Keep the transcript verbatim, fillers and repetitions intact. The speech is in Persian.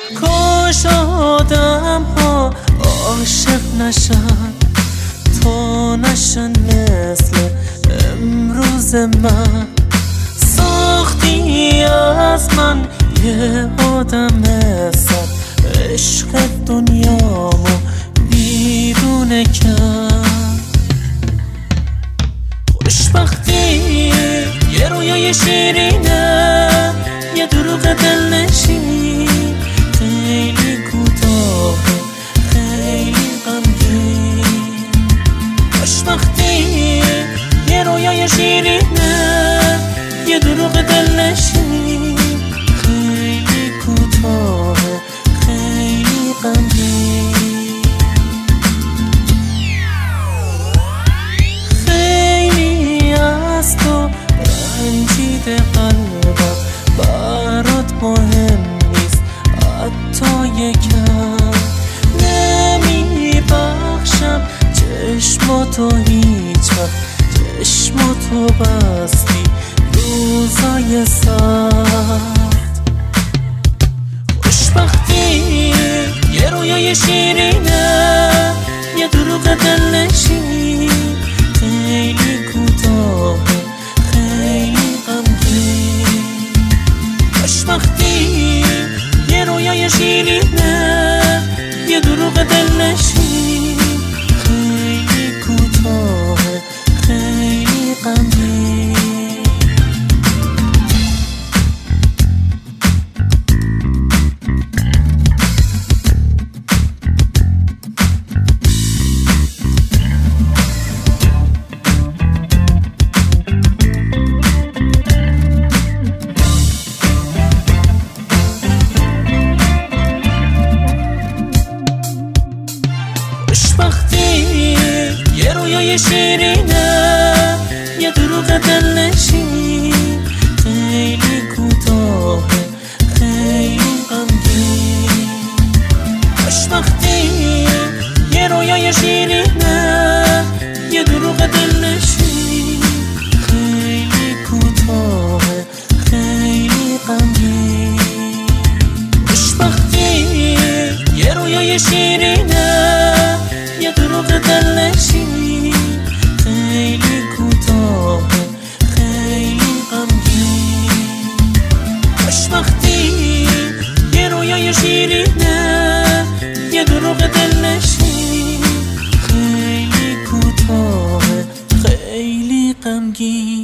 کاش آدم ها عاشق نشن تا نشن مثل امروز من. ساختی از من یه آدم سر، عشق دنیامو بیرون کن. خوشبختی یه رویای شیرینه، یه دروغ دلنشین، خیلی کوتاه خیلی غمگین. خوشبختی یه رویای شیرینه، یه دروغ دلنشین، خیلی کوتاه خیلی غمگین. خیلی از تو رنجیده قلبم، برات مهم نیست حتی یکم. نمی بخشم چشماتو هیچ وقت، چشماتو بستی روزای سخت. خوشبختی یه رویای شیرینه، یه دروغ دلنشین، خیلی کوتاه خیلی غمگین. خوشبختی یه رویای شیرینه، یه دروغ دلنشین، خیلی کوتاه خیلی غمگین. خوشبختی یه رویای شیرینه، یه دروغ دلنشین، خیلی کوتاه خیلی غمگین. خوشبختی یه رویای شیرینه، یه دروغ دلنشین، خیلی کوتاه خیلی غمگین. خوشبختی یه رویای شیرینه، یه دروغ دلنشین، خیلی کوتاه خیلی غمگین. خوشبختی یه رویای شیرینه، یه دروغ دلنشین، خیلی کوتاه خیلی غمگین.